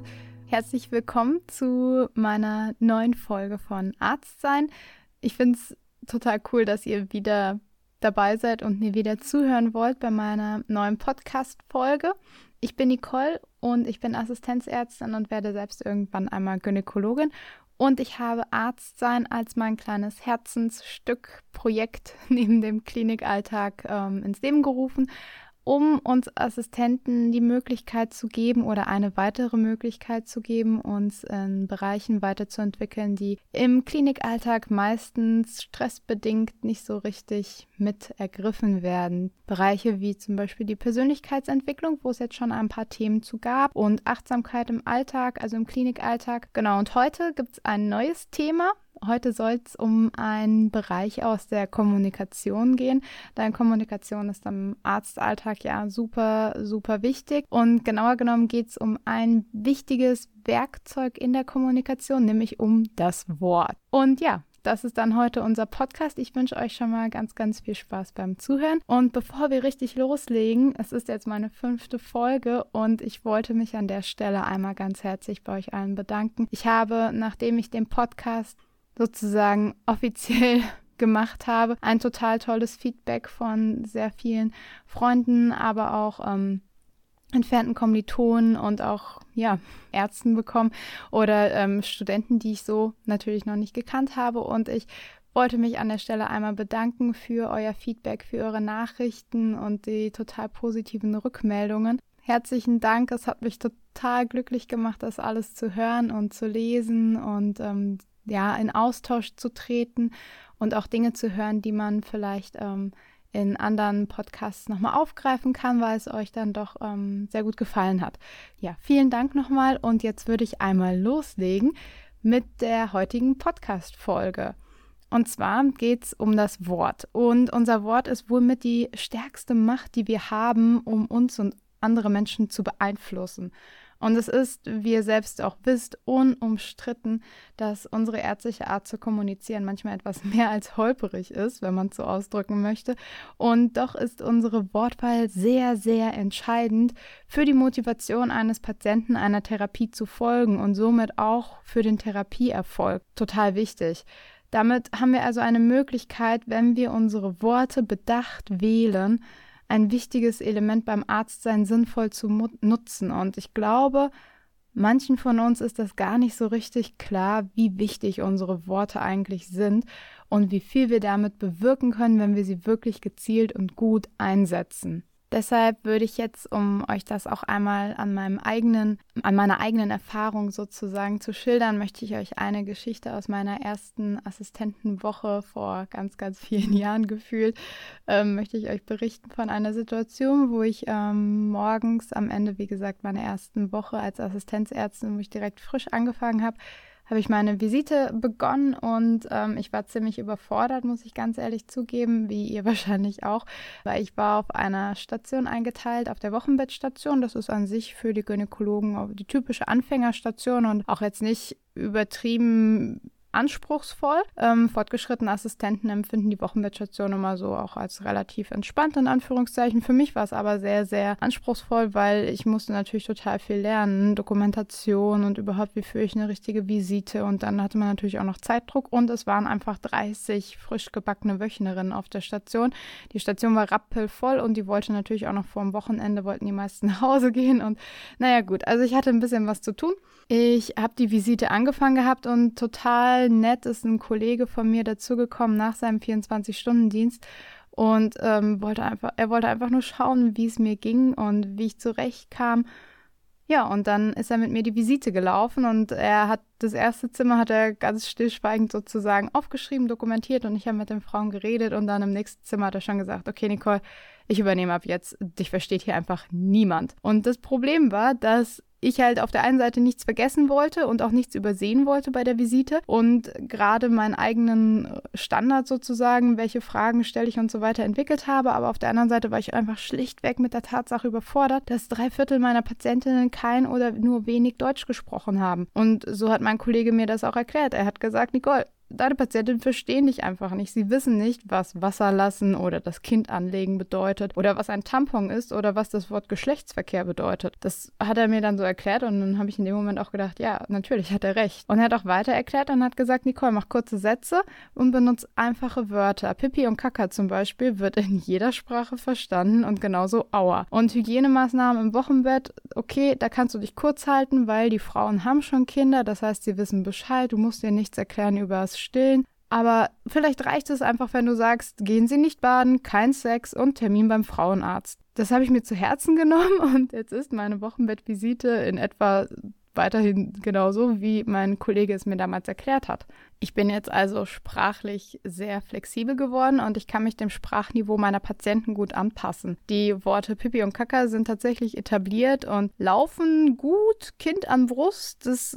und herzlich willkommen zu meiner neuen Folge von Arztsein. Ich finde es total cool, dass ihr wieder dabei seid und mir wieder zuhören wollt bei meiner neuen Podcast-Folge. Ich bin Nicole und ich bin Assistenzärztin und werde selbst irgendwann einmal Gynäkologin. Und ich habe Arztsein als mein kleines Herzensstück-Projekt neben dem Klinikalltag ins Leben gerufen, um uns Assistenten die Möglichkeit zu geben oder eine weitere Möglichkeit zu geben, uns in Bereichen weiterzuentwickeln, die im Klinikalltag meistens stressbedingt nicht so richtig mit ergriffen werden. Bereiche wie zum Beispiel die Persönlichkeitsentwicklung, wo es jetzt schon ein paar Themen zu gab, und Achtsamkeit im Alltag, also im Klinikalltag. Genau, und heute gibt es ein neues Thema. Heute soll es um einen Bereich aus der Kommunikation gehen, denn Kommunikation ist im Arztalltag ja super, super wichtig. Und genauer genommen geht es um ein wichtiges Werkzeug in der Kommunikation, nämlich um das Wort. Und ja, das ist dann heute unser Podcast. Ich wünsche euch schon mal ganz, ganz viel Spaß beim Zuhören. Und bevor wir richtig loslegen, es ist jetzt meine 5. Folge und ich wollte mich an der Stelle einmal ganz herzlich bei euch allen bedanken. Ich habe, nachdem ich den Podcast sozusagen offiziell gemacht habe, ein total tolles Feedback von sehr vielen Freunden, aber auch entfernten Kommilitonen und auch Ärzten bekommen oder Studenten, die ich so natürlich noch nicht gekannt habe. Und ich wollte mich an der Stelle einmal bedanken für euer Feedback, für eure Nachrichten und die total positiven Rückmeldungen. Herzlichen Dank, es hat mich total glücklich gemacht, das alles zu hören und zu lesen und in Austausch zu treten und auch Dinge zu hören, die man vielleicht in anderen Podcasts nochmal aufgreifen kann, weil es euch dann doch sehr gut gefallen hat. Ja, vielen Dank nochmal und jetzt würde ich einmal loslegen mit der heutigen Podcast-Folge. Und zwar geht es um das Wort. Und unser Wort ist wohl mit die stärkste Macht, die wir haben, um uns und andere Menschen zu beeinflussen. Und es ist, wie ihr selbst auch wisst, unumstritten, dass unsere ärztliche Art zu kommunizieren manchmal etwas mehr als holperig ist, wenn man es so ausdrücken möchte. Und doch ist unsere Wortwahl sehr, sehr entscheidend für die Motivation eines Patienten, einer Therapie zu folgen und somit auch für den Therapieerfolg. Total wichtig. Damit haben wir also eine Möglichkeit, wenn wir unsere Worte bedacht wählen, ein wichtiges Element beim Arztsein sinnvoll zu nutzen. Und ich glaube, manchen von uns ist das gar nicht so richtig klar, wie wichtig unsere Worte eigentlich sind und wie viel wir damit bewirken können, wenn wir sie wirklich gezielt und gut einsetzen. Deshalb würde ich jetzt, um euch das auch einmal an meiner eigenen Erfahrung sozusagen zu schildern, möchte ich euch eine Geschichte aus meiner ersten Assistentenwoche vor ganz, ganz vielen Jahren gefühlt, möchte ich euch berichten von einer Situation, wo ich morgens am Ende, wie gesagt, meiner ersten Woche als Assistenzärztin, wo ich direkt frisch angefangen habe ich meine Visite begonnen und ich war ziemlich überfordert, muss ich ganz ehrlich zugeben, wie ihr wahrscheinlich auch, weil ich war auf einer Station eingeteilt, auf der Wochenbettstation. Das ist an sich für die Gynäkologen die typische Anfängerstation und auch jetzt nicht übertrieben anspruchsvoll. Fortgeschrittene Assistenten empfinden die Wochenbettstation immer so auch als relativ entspannt, in Anführungszeichen. Für mich war es aber sehr, sehr anspruchsvoll, weil ich musste natürlich total viel lernen, Dokumentation und überhaupt, wie führe ich eine richtige Visite, und dann hatte man natürlich auch noch Zeitdruck und es waren einfach 30 frisch gebackene Wöchnerinnen auf der Station. Die Station war rappelvoll und die wollte natürlich auch noch vor dem Wochenende, wollten die meisten nach Hause gehen und naja gut, also ich hatte ein bisschen was zu tun. Ich habe die Visite angefangen gehabt und total nett ist ein Kollege von mir dazugekommen nach seinem 24-Stunden-Dienst und wollte einfach nur schauen, wie es mir ging und wie ich zurechtkam. Ja, und dann ist er mit mir die Visite gelaufen und das erste Zimmer hat er ganz stillschweigend sozusagen aufgeschrieben, dokumentiert und ich habe mit den Frauen geredet und dann im nächsten Zimmer hat er schon gesagt, okay Nicole, ich übernehme ab jetzt, dich versteht hier einfach niemand. Und das Problem war, dass ich halt auf der einen Seite nichts vergessen wollte und auch nichts übersehen wollte bei der Visite und gerade meinen eigenen Standard sozusagen, welche Fragen stelle ich und so weiter entwickelt habe, aber auf der anderen Seite war ich einfach schlichtweg mit der Tatsache überfordert, dass 3/4 meiner Patientinnen kein oder nur wenig Deutsch gesprochen haben. Und so hat mein Kollege mir das auch erklärt. Er hat gesagt, Nicole, deine Patientinnen verstehen dich einfach nicht. Sie wissen nicht, was Wasser lassen oder das Kind anlegen bedeutet oder was ein Tampon ist oder was das Wort Geschlechtsverkehr bedeutet. Das hat er mir dann so erklärt und dann habe ich in dem Moment auch gedacht, ja, natürlich hat er recht. Und er hat auch weiter erklärt und hat gesagt, Nicole, mach kurze Sätze und benutze einfache Wörter. Pipi und Kaka zum Beispiel wird in jeder Sprache verstanden und genauso Aua. Und Hygienemaßnahmen im Wochenbett, okay, da kannst du dich kurz halten, weil die Frauen haben schon Kinder, das heißt, sie wissen Bescheid, du musst dir nichts erklären über das Stillen. Aber vielleicht reicht es einfach, wenn du sagst, gehen Sie nicht baden, kein Sex und Termin beim Frauenarzt. Das habe ich mir zu Herzen genommen und jetzt ist meine Wochenbettvisite in etwa weiterhin genauso, wie mein Kollege es mir damals erklärt hat. Ich bin jetzt also sprachlich sehr flexibel geworden und ich kann mich dem Sprachniveau meiner Patienten gut anpassen. Die Worte Pipi und Kaka sind tatsächlich etabliert und laufen gut, Kind an Brust, das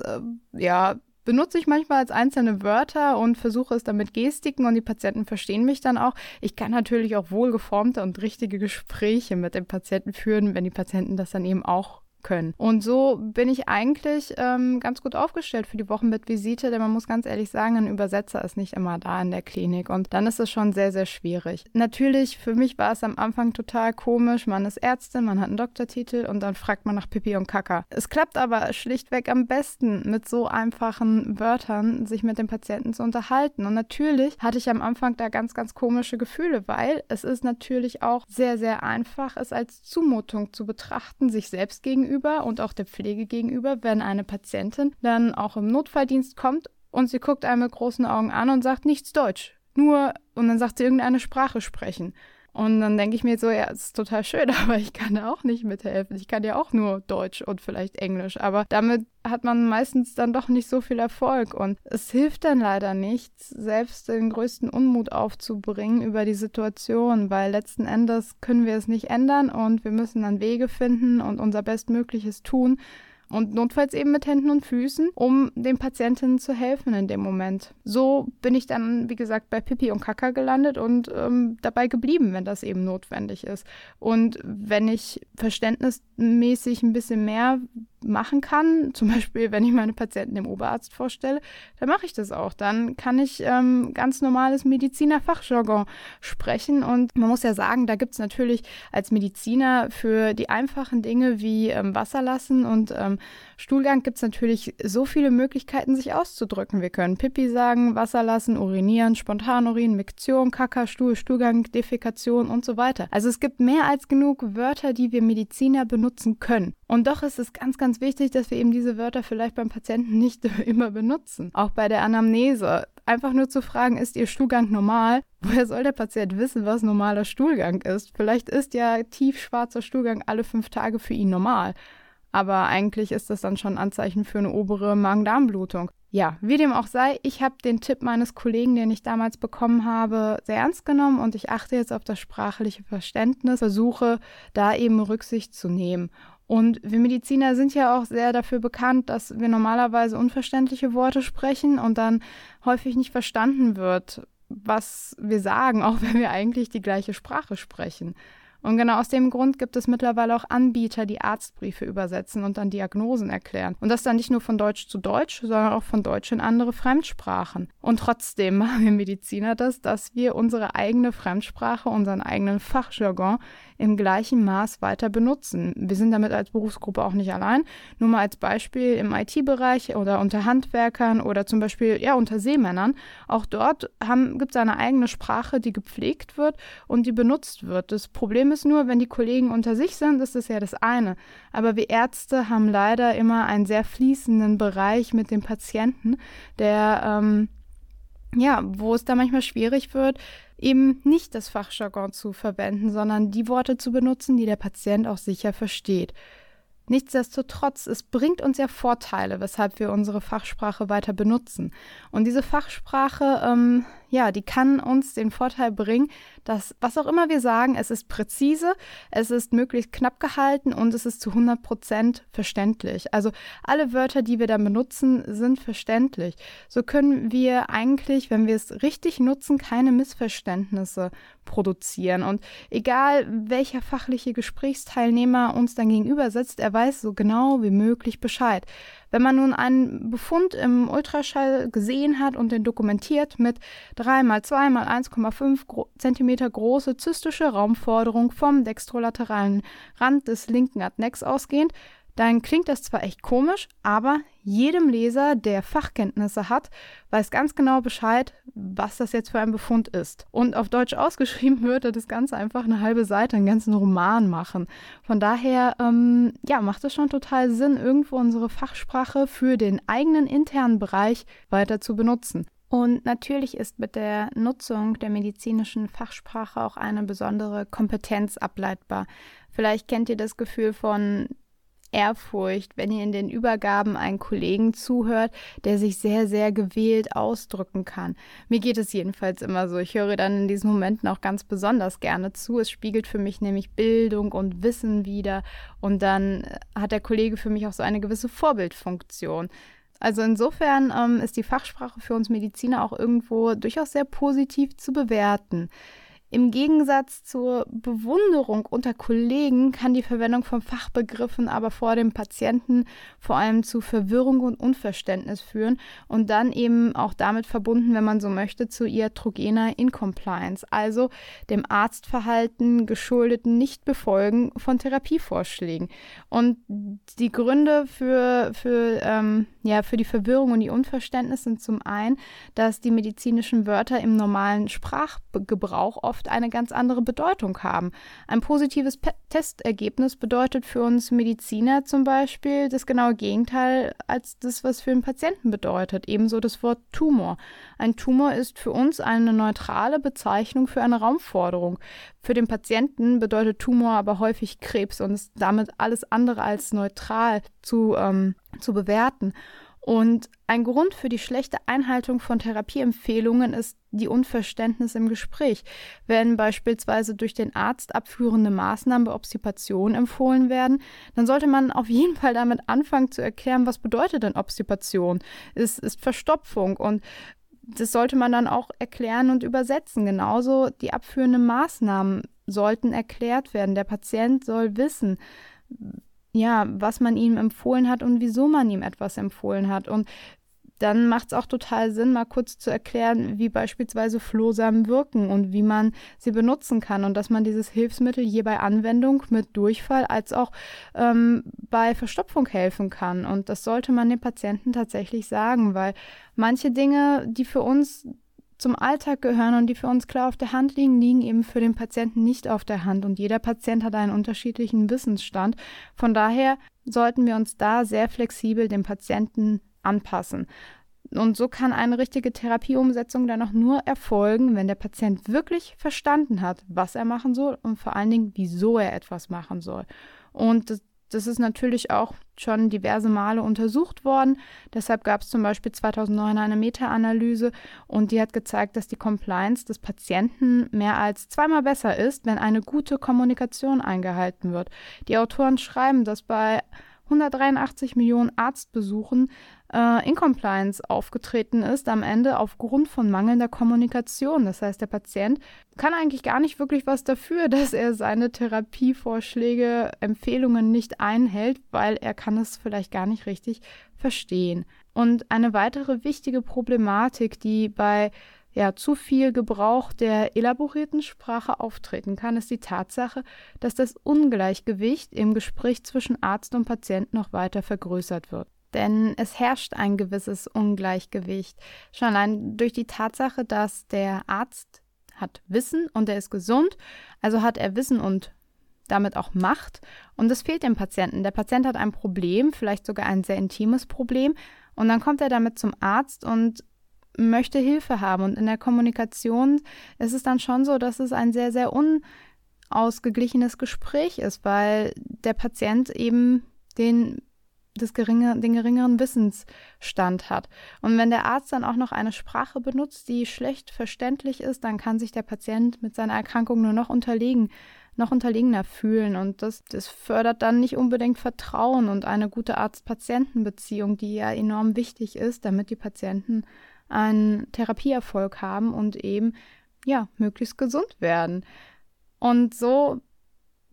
benutze ich manchmal als einzelne Wörter und versuche es dann mit Gestiken und die Patienten verstehen mich dann auch. Ich kann natürlich auch wohlgeformte und richtige Gespräche mit dem Patienten führen, wenn die Patienten das dann eben auch können. Und so bin ich eigentlich ganz gut aufgestellt für die Wochenbettvisite, denn man muss ganz ehrlich sagen, ein Übersetzer ist nicht immer da in der Klinik und dann ist es schon sehr, sehr schwierig. Natürlich, für mich war es am Anfang total komisch, man ist Ärztin, man hat einen Doktortitel und dann fragt man nach Pipi und Kaka. Es klappt aber schlichtweg am besten, mit so einfachen Wörtern sich mit dem Patienten zu unterhalten. Und natürlich hatte ich am Anfang da ganz, ganz komische Gefühle, weil es ist natürlich auch sehr, sehr einfach, es als Zumutung zu betrachten, sich selbst gegenüber und auch der Pflege gegenüber, wenn eine Patientin dann auch im Notfalldienst kommt und sie guckt einen mit großen Augen an und sagt nichts Deutsch, und dann sagt sie irgendeine Sprache sprechen. Und dann denke ich mir so, ja, es ist total schön, aber ich kann da auch nicht mithelfen. Ich kann ja auch nur Deutsch und vielleicht Englisch, aber damit hat man meistens dann doch nicht so viel Erfolg. Und es hilft dann leider nichts, selbst den größten Unmut aufzubringen über die Situation, weil letzten Endes können wir es nicht ändern und wir müssen dann Wege finden und unser Bestmögliches tun. Und notfalls eben mit Händen und Füßen, um den Patientinnen zu helfen in dem Moment. So bin ich dann, wie gesagt, bei Pipi und Kaka gelandet und dabei geblieben, wenn das eben notwendig ist. Und wenn ich verständnismäßig ein bisschen mehr machen kann, zum Beispiel, wenn ich meine Patienten dem Oberarzt vorstelle, dann mache ich das auch. Dann kann ich ganz normales Medizinerfachjargon sprechen und man muss ja sagen, da gibt es natürlich als Mediziner für die einfachen Dinge wie Wasser lassen und Stuhlgang gibt es natürlich so viele Möglichkeiten, sich auszudrücken. Wir können Pipi sagen, Wasser lassen, urinieren, Spontanurin, Miktion, Kaka, Stuhlgang, Defekation und so weiter. Also es gibt mehr als genug Wörter, die wir Mediziner benutzen können. Und doch ist es ganz, ganz wichtig, dass wir eben diese Wörter vielleicht beim Patienten nicht immer benutzen. Auch bei der Anamnese. Einfach nur zu fragen, ist Ihr Stuhlgang normal? Woher soll der Patient wissen, was normaler Stuhlgang ist? Vielleicht ist ja tiefschwarzer Stuhlgang alle 5 Tage für ihn normal. Aber eigentlich ist das dann schon ein Anzeichen für eine obere Magen-Darm-Blutung. Ja, wie dem auch sei, ich habe den Tipp meines Kollegen, den ich damals bekommen habe, sehr ernst genommen und ich achte jetzt auf das sprachliche Verständnis, versuche da eben Rücksicht zu nehmen. Und wir Mediziner sind ja auch sehr dafür bekannt, dass wir normalerweise unverständliche Worte sprechen und dann häufig nicht verstanden wird, was wir sagen, auch wenn wir eigentlich die gleiche Sprache sprechen. Und genau aus dem Grund gibt es mittlerweile auch Anbieter, die Arztbriefe übersetzen und dann Diagnosen erklären. Und das dann nicht nur von Deutsch zu Deutsch, sondern auch von Deutsch in andere Fremdsprachen. Und trotzdem machen wir Mediziner das, dass wir unsere eigene Fremdsprache, unseren eigenen Fachjargon im gleichen Maß weiter benutzen. Wir sind damit als Berufsgruppe auch nicht allein. Nur mal als Beispiel im IT-Bereich oder unter Handwerkern oder zum Beispiel unter Seemännern. Auch dort gibt es eine eigene Sprache, die gepflegt wird und die benutzt wird. Das Problem ist nur, wenn die Kollegen unter sich sind, ist das ja das eine. Aber wir Ärzte haben leider immer einen sehr fließenden Bereich mit dem Patienten, der wo es da manchmal schwierig wird, eben nicht das Fachjargon zu verwenden, sondern die Worte zu benutzen, die der Patient auch sicher versteht. Nichtsdestotrotz, es bringt uns ja Vorteile, weshalb wir unsere Fachsprache weiter benutzen. Und diese Fachsprache, die kann uns den Vorteil bringen, dass, was auch immer wir sagen, es ist präzise, es ist möglichst knapp gehalten und es ist zu 100% verständlich. Also alle Wörter, die wir dann benutzen, sind verständlich. So können wir eigentlich, wenn wir es richtig nutzen, keine Missverständnisse produzieren. Und egal, welcher fachliche Gesprächsteilnehmer uns dann gegenüber sitzt, er weiß so genau wie möglich Bescheid. Wenn man nun einen Befund im Ultraschall gesehen hat und den dokumentiert mit 3x2x1,5 Zentimeter große zystische Raumforderung vom dextrolateralen Rand des linken Adnexs ausgehend, dann klingt das zwar echt komisch, aber jedem Leser, der Fachkenntnisse hat, weiß ganz genau Bescheid, was das jetzt für ein Befund ist. Und auf Deutsch ausgeschrieben würde das Ganze einfach eine halbe Seite, einen ganzen Roman machen. Von daher, macht es schon total Sinn, irgendwo unsere Fachsprache für den eigenen internen Bereich weiter zu benutzen. Und natürlich ist mit der Nutzung der medizinischen Fachsprache auch eine besondere Kompetenz ableitbar. Vielleicht kennt ihr das Gefühl von Ehrfurcht, wenn ihr in den Übergaben einen Kollegen zuhört, der sich sehr, sehr gewählt ausdrücken kann. Mir geht es jedenfalls immer so. Ich höre dann in diesen Momenten auch ganz besonders gerne zu. Es spiegelt für mich nämlich Bildung und Wissen wider und dann hat der Kollege für mich auch so eine gewisse Vorbildfunktion. Also insofern ist die Fachsprache für uns Mediziner auch irgendwo durchaus sehr positiv zu bewerten. Im Gegensatz zur Bewunderung unter Kollegen kann die Verwendung von Fachbegriffen aber vor dem Patienten vor allem zu Verwirrung und Unverständnis führen und dann eben auch damit verbunden, wenn man so möchte, zu iatrogener Incompliance, also dem Arztverhalten geschuldeten Nichtbefolgen von Therapievorschlägen. Und die Gründe für die Verwirrung und die Unverständnis sind zum einen, dass die medizinischen Wörter im normalen Sprachgebrauch oft eine ganz andere Bedeutung haben. Ein positives Testergebnis bedeutet für uns Mediziner zum Beispiel das genaue Gegenteil als das, was für den Patienten bedeutet. Ebenso das Wort Tumor. Ein Tumor ist für uns eine neutrale Bezeichnung für eine Raumforderung. Für den Patienten bedeutet Tumor aber häufig Krebs und ist damit alles andere als neutral zu bewerten. Und ein Grund für die schlechte Einhaltung von Therapieempfehlungen ist die Unverständnis im Gespräch. Wenn beispielsweise durch den Arzt abführende Maßnahmen bei Obstipation empfohlen werden, dann sollte man auf jeden Fall damit anfangen zu erklären, was bedeutet denn Obstipation? Es ist Verstopfung und das sollte man dann auch erklären und übersetzen. Genauso die abführenden Maßnahmen sollten erklärt werden. Der Patient soll wissen, was man ihm empfohlen hat und wieso man ihm etwas empfohlen hat. Und dann macht es auch total Sinn, mal kurz zu erklären, wie beispielsweise Flohsamen wirken und wie man sie benutzen kann und dass man dieses Hilfsmittel je bei Anwendung mit Durchfall als auch bei Verstopfung helfen kann. Und das sollte man den Patienten tatsächlich sagen, weil manche Dinge, die für uns zum Alltag gehören und die für uns klar auf der Hand liegen, liegen eben für den Patienten nicht auf der Hand. Und jeder Patient hat einen unterschiedlichen Wissensstand. Von daher sollten wir uns da sehr flexibel dem Patienten anpassen. Und so kann eine richtige Therapieumsetzung dann auch nur erfolgen, wenn der Patient wirklich verstanden hat, was er machen soll und vor allen Dingen, wieso er etwas machen soll. Und das ist natürlich auch schon diverse Male untersucht worden. Deshalb gab es zum Beispiel 2009 eine Meta-Analyse und die hat gezeigt, dass die Compliance des Patienten mehr als 2-mal besser ist, wenn eine gute Kommunikation eingehalten wird. Die Autoren schreiben, dass bei 183 Millionen Arztbesuchen Incompliance aufgetreten ist am Ende aufgrund von mangelnder Kommunikation. Das heißt, der Patient kann eigentlich gar nicht wirklich was dafür, dass er seine Therapievorschläge, Empfehlungen nicht einhält, weil er kann es vielleicht gar nicht richtig verstehen. Und eine weitere wichtige Problematik, die bei zu viel Gebrauch der elaborierten Sprache auftreten kann, ist die Tatsache, dass das Ungleichgewicht im Gespräch zwischen Arzt und Patient noch weiter vergrößert wird. Denn es herrscht ein gewisses Ungleichgewicht. Schon allein durch die Tatsache, dass der Arzt hat Wissen und er ist gesund, also hat er Wissen und damit auch Macht. Und das fehlt dem Patienten. Der Patient hat ein Problem, vielleicht sogar ein sehr intimes Problem. Und dann kommt er damit zum Arzt und möchte Hilfe haben. Und in der Kommunikation ist es dann schon so, dass es ein sehr, sehr unausgeglichenes Gespräch ist, weil der Patient eben den geringeren Wissensstand hat. Und wenn der Arzt dann auch noch eine Sprache benutzt, die schlecht verständlich ist, dann kann sich der Patient mit seiner Erkrankung nur noch unterlegener fühlen. Und das fördert dann nicht unbedingt Vertrauen und eine gute Arzt-Patienten-Beziehung, die ja enorm wichtig ist, damit die Patienten einen Therapieerfolg haben und eben möglichst gesund werden. Und so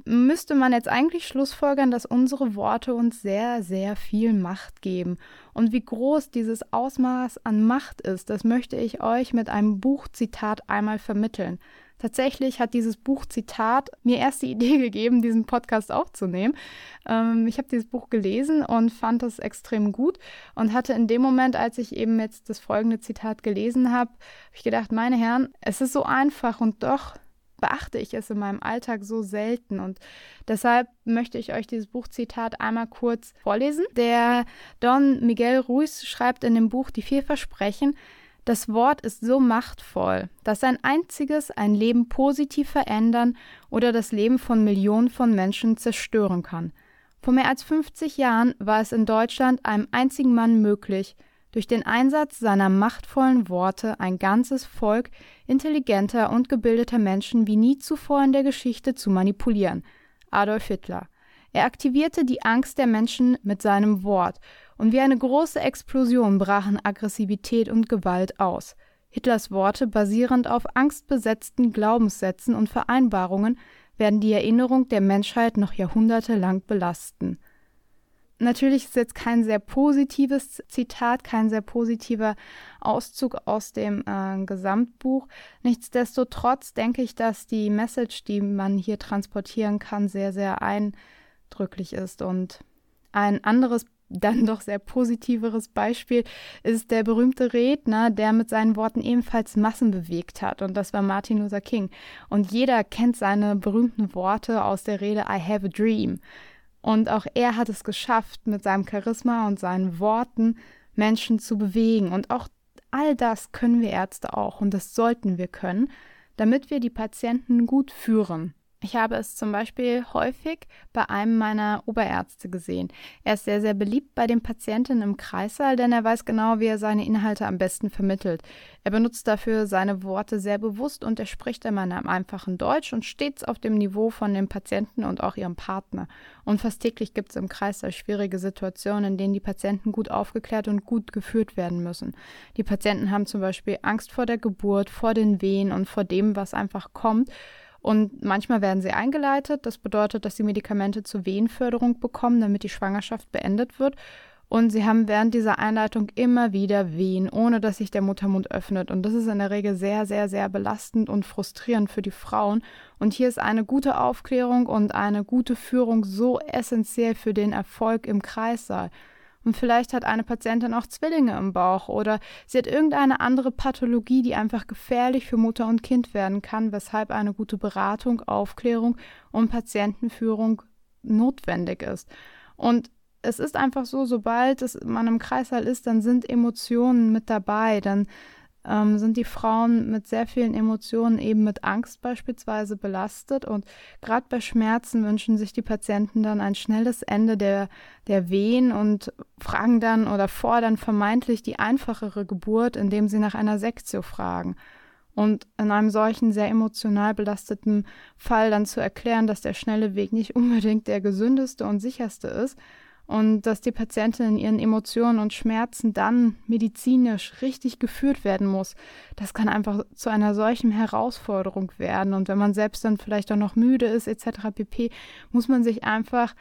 müsste man jetzt eigentlich schlussfolgern, dass unsere Worte uns sehr, sehr viel Macht geben. Und wie groß dieses Ausmaß an Macht ist, das möchte ich euch mit einem Buchzitat einmal vermitteln. Tatsächlich hat dieses Buchzitat mir erst die Idee gegeben, diesen Podcast aufzunehmen. Ich habe dieses Buch gelesen und fand es extrem gut und hatte in dem Moment, als ich eben jetzt das folgende Zitat gelesen habe, ich gedacht, meine Herren, es ist so einfach und doch beachte ich es in meinem Alltag so selten. Und deshalb möchte ich euch dieses Buchzitat einmal kurz vorlesen. Der Don Miguel Ruiz schreibt in dem Buch Die 4 Versprechen: Das Wort ist so machtvoll, dass ein einziges ein Leben positiv verändern oder das Leben von Millionen von Menschen zerstören kann. Vor mehr als 50 Jahren war es in Deutschland einem einzigen Mann möglich, durch den Einsatz seiner machtvollen Worte ein ganzes Volk intelligenter und gebildeter Menschen wie nie zuvor in der Geschichte zu manipulieren: Adolf Hitler. Er aktivierte die Angst der Menschen mit seinem Wort, und wie eine große Explosion brachen Aggressivität und Gewalt aus. Hitlers Worte, basierend auf angstbesetzten Glaubenssätzen und Vereinbarungen, werden die Erinnerung der Menschheit noch jahrhundertelang belasten. Natürlich ist jetzt kein sehr positives Zitat, kein sehr positiver Auszug aus dem Gesamtbuch. Nichtsdestotrotz denke ich, dass die Message, die man hier transportieren kann, sehr, sehr eindrücklich ist. Und ein anderes, dann doch sehr positiveres Beispiel ist der berühmte Redner, der mit seinen Worten ebenfalls Massen bewegt hat. Und das war Martin Luther King. Und jeder kennt seine berühmten Worte aus der Rede I have a dream. Und auch er hat es geschafft, mit seinem Charisma und seinen Worten Menschen zu bewegen. Und auch all das können wir Ärzte auch, und das sollten wir können, damit wir die Patienten gut führen. Ich habe es zum Beispiel häufig bei einem meiner Oberärzte gesehen. Er ist sehr, sehr beliebt bei den Patientinnen im Kreissaal, denn er weiß genau, wie er seine Inhalte am besten vermittelt. Er benutzt dafür seine Worte sehr bewusst und er spricht immer in einem einfachen Deutsch und stets auf dem Niveau von den Patienten und auch ihrem Partner. Und fast täglich gibt es im Kreissaal schwierige Situationen, in denen die Patienten gut aufgeklärt und gut geführt werden müssen. Die Patienten haben zum Beispiel Angst vor der Geburt, vor den Wehen und vor dem, was einfach kommt. Und manchmal werden sie eingeleitet. Das bedeutet, dass sie Medikamente zur Wehenförderung bekommen, damit die Schwangerschaft beendet wird. Und sie haben während dieser Einleitung immer wieder Wehen, ohne dass sich der Muttermund öffnet. Und das ist in der Regel sehr, sehr, sehr belastend und frustrierend für die Frauen. Und hier ist eine gute Aufklärung und eine gute Führung so essentiell für den Erfolg im Kreissaal. Und vielleicht hat eine Patientin auch Zwillinge im Bauch oder sie hat irgendeine andere Pathologie, die einfach gefährlich für Mutter und Kind werden kann, weshalb eine gute Beratung, Aufklärung und Patientenführung notwendig ist. Und es ist einfach so, sobald man im Kreissaal ist, dann sind Emotionen mit dabei, dann sind die Frauen mit sehr vielen Emotionen, eben mit Angst beispielsweise, belastet. Und gerade bei Schmerzen wünschen sich die Patienten dann ein schnelles Ende der Wehen und fragen dann oder fordern vermeintlich die einfachere Geburt, indem sie nach einer Sektio fragen. Und in einem solchen sehr emotional belasteten Fall dann zu erklären, dass der schnelle Weg nicht unbedingt der gesündeste und sicherste ist, und dass die Patientin in ihren Emotionen und Schmerzen dann medizinisch richtig geführt werden muss, das kann einfach zu einer solchen Herausforderung werden. Und wenn man selbst dann vielleicht auch noch müde ist etc. pp., muss man sich einfach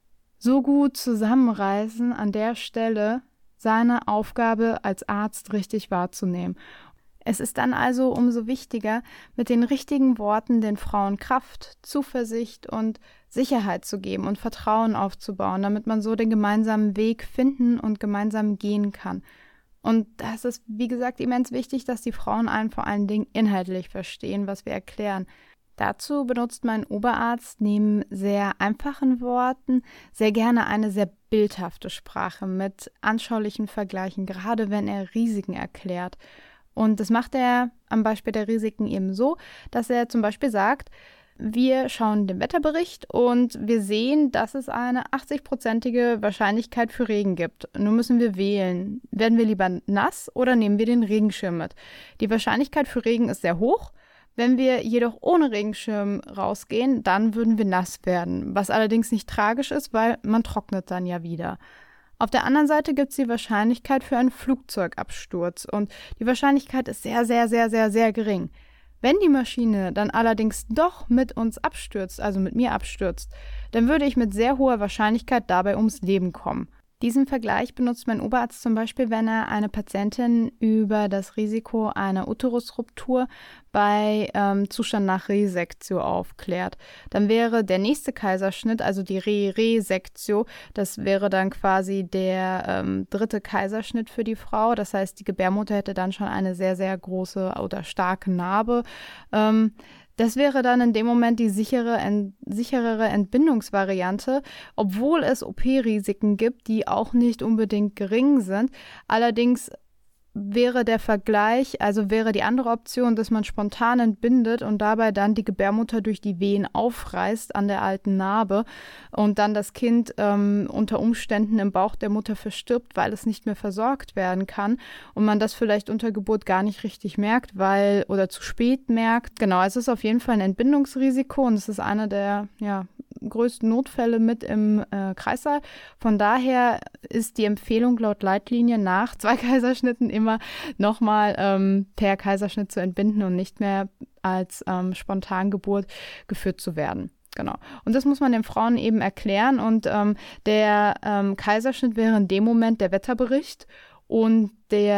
so gut zusammenreißen, an der Stelle seine Aufgabe als Arzt richtig wahrzunehmen. Es ist dann also umso wichtiger, mit den richtigen Worten den Frauen Kraft, Zuversicht und Sicherheit zu geben und Vertrauen aufzubauen, damit man so den gemeinsamen Weg finden und gemeinsam gehen kann. Und das ist, wie gesagt, immens wichtig, dass die Frauen vor allen Dingen inhaltlich verstehen, was wir erklären. Dazu benutzt mein Oberarzt neben sehr einfachen Worten sehr gerne eine sehr bildhafte Sprache mit anschaulichen Vergleichen, gerade wenn er Risiken erklärt. Und das macht er am Beispiel der Risiken eben so, dass er zum Beispiel sagt, wir schauen den Wetterbericht und wir sehen, dass es eine 80-prozentige Wahrscheinlichkeit für Regen gibt. Nun müssen wir wählen. Werden wir lieber nass oder nehmen wir den Regenschirm mit? Die Wahrscheinlichkeit für Regen ist sehr hoch. Wenn wir jedoch ohne Regenschirm rausgehen, dann würden wir nass werden. Was allerdings nicht tragisch ist, weil man trocknet dann ja wieder. Auf der anderen Seite gibt es die Wahrscheinlichkeit für einen Flugzeugabsturz und die Wahrscheinlichkeit ist sehr, sehr, sehr, sehr, sehr gering. Wenn die Maschine dann allerdings doch mit uns abstürzt, also mit mir abstürzt, dann würde ich mit sehr hoher Wahrscheinlichkeit dabei ums Leben kommen. Diesen Vergleich benutzt mein Oberarzt zum Beispiel, wenn er eine Patientin über das Risiko einer Uterusruptur bei Zustand nach Resektio aufklärt. Dann wäre der nächste Kaiserschnitt, also die Resektio, das wäre dann quasi der dritte Kaiserschnitt für die Frau. Das heißt, die Gebärmutter hätte dann schon eine sehr, sehr große oder starke Narbe. Das wäre dann in dem Moment die sicherere Entbindungsvariante, obwohl es OP-Risiken gibt, die auch nicht unbedingt gering sind. Allerdings wäre der Vergleich, also wäre die andere Option, dass man spontan entbindet und dabei dann die Gebärmutter durch die Wehen aufreißt an der alten Narbe und dann das Kind unter Umständen im Bauch der Mutter verstirbt, weil es nicht mehr versorgt werden kann und man das vielleicht unter Geburt gar nicht richtig merkt, oder zu spät merkt. Genau, es ist auf jeden Fall ein Entbindungsrisiko und es ist einer der größten Notfälle mit im Kreissaal. Von daher ist die Empfehlung laut Leitlinie nach 2 Kaiserschnitten immer nochmal per Kaiserschnitt zu entbinden und nicht mehr als Spontangeburt geführt zu werden. Genau. Und das muss man den Frauen eben erklären. Und der Kaiserschnitt wäre in dem Moment der Wetterbericht und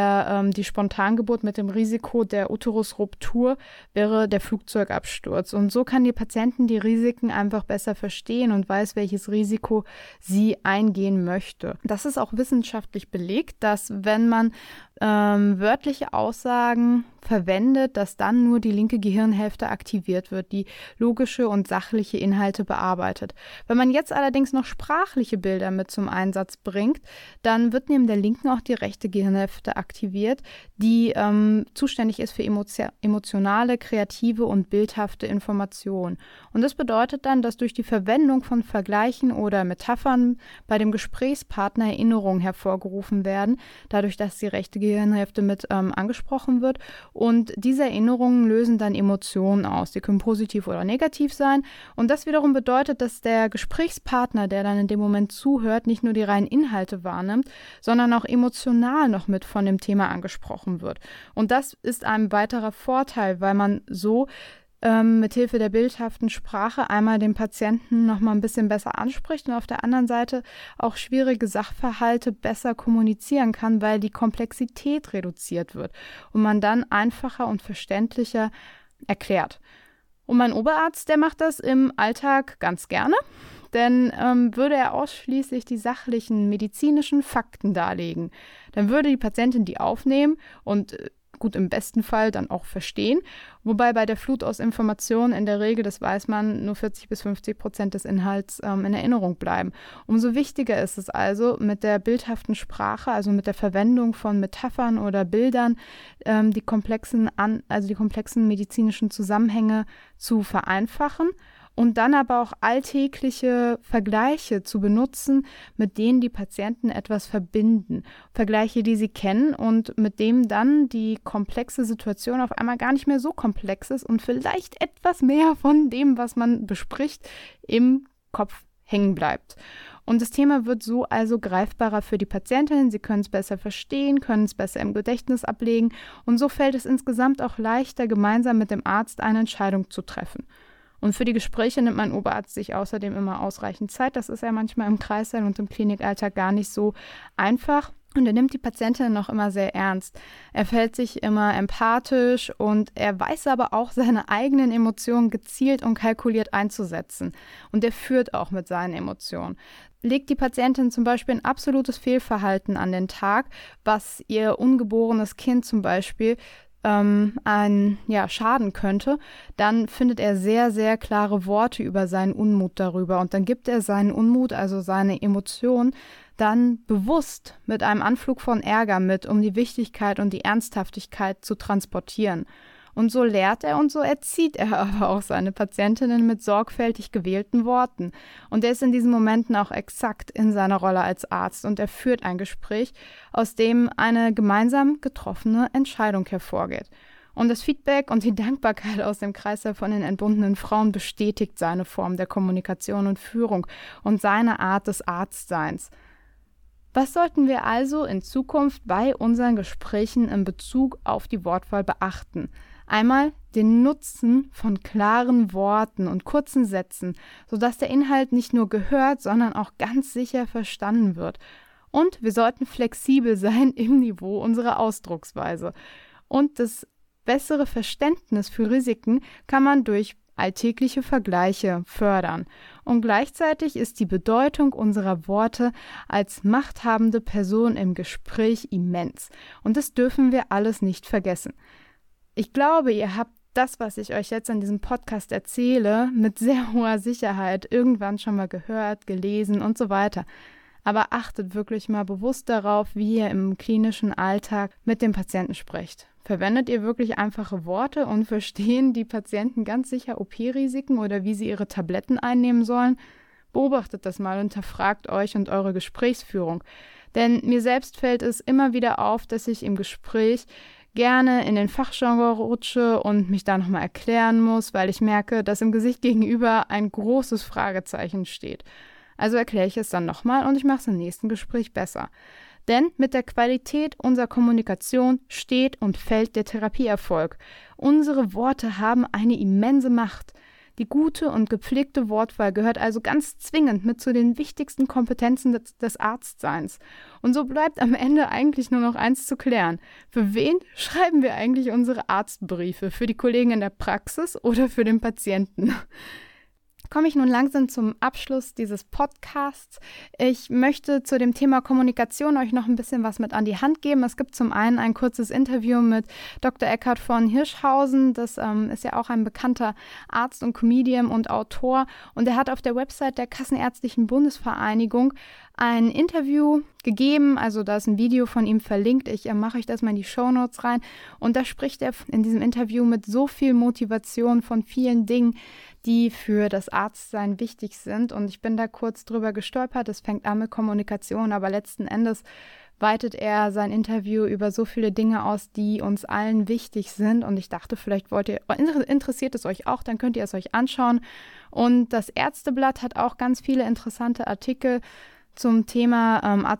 die Spontangeburt mit dem Risiko der Uterusruptur wäre der Flugzeugabsturz. Und so kann die Patientin die Risiken einfach besser verstehen und weiß, welches Risiko sie eingehen möchte. Das ist auch wissenschaftlich belegt, dass wenn man wörtliche Aussagen verwendet, dass dann nur die linke Gehirnhälfte aktiviert wird, die logische und sachliche Inhalte bearbeitet. Wenn man jetzt allerdings noch sprachliche Bilder mit zum Einsatz bringt, dann wird neben der linken auch die rechte Gehirnhälfte aktiviert, die zuständig ist für emotionale, kreative und bildhafte Information. Und das bedeutet dann, dass durch die Verwendung von Vergleichen oder Metaphern bei dem Gesprächspartner Erinnerungen hervorgerufen werden, dadurch, dass die rechte Gehirnhälfte mit angesprochen wird. Und diese Erinnerungen lösen dann Emotionen aus. Die können positiv oder negativ sein. Und das wiederum bedeutet, dass der Gesprächspartner, der dann in dem Moment zuhört, nicht nur die reinen Inhalte wahrnimmt, sondern auch emotional noch mit von dem Thema angesprochen wird. Und das ist ein weiterer Vorteil, weil man so mithilfe der bildhaften Sprache einmal den Patienten noch mal ein bisschen besser anspricht und auf der anderen Seite auch schwierige Sachverhalte besser kommunizieren kann, weil die Komplexität reduziert wird und man dann einfacher und verständlicher erklärt. Und mein Oberarzt, der macht das im Alltag ganz gerne, denn würde er ausschließlich die sachlichen medizinischen Fakten darlegen, dann würde die Patientin die aufnehmen und gut, im besten Fall dann auch verstehen, wobei bei der Flut aus Informationen in der Regel, das weiß man, nur 40-50% des Inhalts in Erinnerung bleiben. Umso wichtiger ist es also, mit der bildhaften Sprache, also mit der Verwendung von Metaphern oder Bildern, die komplexen medizinischen Zusammenhänge zu vereinfachen und dann aber auch alltägliche Vergleiche zu benutzen, mit denen die Patienten etwas verbinden. Vergleiche, die sie kennen und mit dem dann die komplexe Situation auf einmal gar nicht mehr so komplex ist und vielleicht etwas mehr von dem, was man bespricht, im Kopf hängen bleibt. Und das Thema wird so also greifbarer für die Patientin. Sie können es besser verstehen, können es besser im Gedächtnis ablegen und so fällt es insgesamt auch leichter, gemeinsam mit dem Arzt eine Entscheidung zu treffen. Und für die Gespräche nimmt mein Oberarzt sich außerdem immer ausreichend Zeit. Das ist ja manchmal im Kreissaal und im Klinikalltag gar nicht so einfach. Und er nimmt die Patientin noch immer sehr ernst. Er verhält sich immer empathisch und er weiß aber auch, seine eigenen Emotionen gezielt und kalkuliert einzusetzen. Und er führt auch mit seinen Emotionen. Legt die Patientin zum Beispiel ein absolutes Fehlverhalten an den Tag, was ihr ungeborenes Kind zum Beispiel schaden könnte, dann findet er sehr, sehr klare Worte über seinen Unmut darüber und dann gibt er seinen Unmut, also seine Emotionen, dann bewusst mit einem Anflug von Ärger mit, um die Wichtigkeit und die Ernsthaftigkeit zu transportieren. Und so lehrt er und so erzieht er aber auch seine Patientinnen mit sorgfältig gewählten Worten. Und er ist in diesen Momenten auch exakt in seiner Rolle als Arzt und er führt ein Gespräch, aus dem eine gemeinsam getroffene Entscheidung hervorgeht. Und das Feedback und die Dankbarkeit aus dem Kreißsaal von den entbundenen Frauen bestätigt seine Form der Kommunikation und Führung und seine Art des Arztseins. Was sollten wir also in Zukunft bei unseren Gesprächen in Bezug auf die Wortwahl beachten? Einmal den Nutzen von klaren Worten und kurzen Sätzen, sodass der Inhalt nicht nur gehört, sondern auch ganz sicher verstanden wird. Und wir sollten flexibel sein im Niveau unserer Ausdrucksweise. Und das bessere Verständnis für Risiken kann man durch alltägliche Vergleiche fördern. Und gleichzeitig ist die Bedeutung unserer Worte als machthabende Person im Gespräch immens. Und das dürfen wir alles nicht vergessen. Ich glaube, ihr habt das, was ich euch jetzt in diesem Podcast erzähle, mit sehr hoher Sicherheit irgendwann schon mal gehört, gelesen und so weiter. Aber achtet wirklich mal bewusst darauf, wie ihr im klinischen Alltag mit dem Patienten sprecht. Verwendet ihr wirklich einfache Worte und verstehen die Patienten ganz sicher OP-Risiken oder wie sie ihre Tabletten einnehmen sollen? Beobachtet das mal und hinterfragt euch und eure Gesprächsführung. Denn mir selbst fällt es immer wieder auf, dass ich im Gespräch gerne in den Fachjargon rutsche und mich da nochmal erklären muss, weil ich merke, dass im Gesicht gegenüber ein großes Fragezeichen steht. Also erkläre ich es dann nochmal und ich mache es im nächsten Gespräch besser. Denn mit der Qualität unserer Kommunikation steht und fällt der Therapieerfolg. Unsere Worte haben eine immense Macht. Die gute und gepflegte Wortwahl gehört also ganz zwingend mit zu den wichtigsten Kompetenzen des Arztseins. Und so bleibt am Ende eigentlich nur noch eins zu klären. Für wen schreiben wir eigentlich unsere Arztbriefe? Für die Kollegen in der Praxis oder für den Patienten? Komme ich nun langsam zum Abschluss dieses Podcasts. Ich möchte zu dem Thema Kommunikation euch noch ein bisschen was mit an die Hand geben. Es gibt zum einen ein kurzes Interview mit Dr. Eckhard von Hirschhausen. Das ist ja auch ein bekannter Arzt und Comedian und Autor. Und er hat auf der Website der Kassenärztlichen Bundesvereinigung ein Interview gegeben, also da ist ein Video von ihm verlinkt, ich mache euch das mal in die Shownotes rein und da spricht er in diesem Interview mit so viel Motivation von vielen Dingen, die für das Arztsein wichtig sind und ich bin da kurz drüber gestolpert, es fängt an mit Kommunikation, aber letzten Endes weitet er sein Interview über so viele Dinge aus, die uns allen wichtig sind und ich dachte, vielleicht interessiert es euch auch, dann könnt ihr es euch anschauen und das Ärzteblatt hat auch ganz viele interessante Artikel zum Thema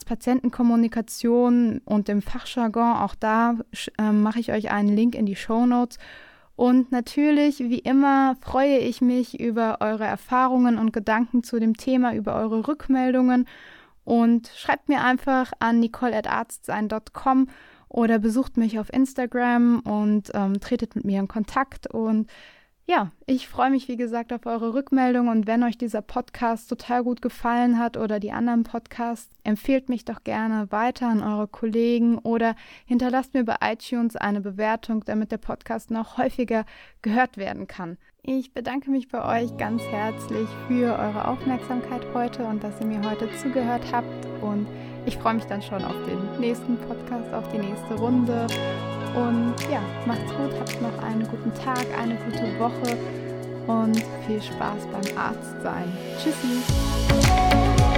Arzt-Patienten-Kommunikation und dem Fachjargon. Auch da mache ich euch einen Link in die Shownotes. Und natürlich, wie immer, freue ich mich über eure Erfahrungen und Gedanken zu dem Thema, über eure Rückmeldungen. Und schreibt mir einfach an nicole@arztsein.com oder besucht mich auf Instagram und tretet mit mir in Kontakt. Und ja, ich freue mich, wie gesagt, auf eure Rückmeldung und wenn euch dieser Podcast total gut gefallen hat oder die anderen Podcasts, empfehlt mich doch gerne weiter an eure Kollegen oder hinterlasst mir bei iTunes eine Bewertung, damit der Podcast noch häufiger gehört werden kann. Ich bedanke mich bei euch ganz herzlich für eure Aufmerksamkeit heute und dass ihr mir heute zugehört habt und ich freue mich dann schon auf den nächsten Podcast, auf die nächste Runde. Und ja, macht's gut, habt noch einen guten Tag, eine gute Woche und viel Spaß beim Arztsein. Tschüssi!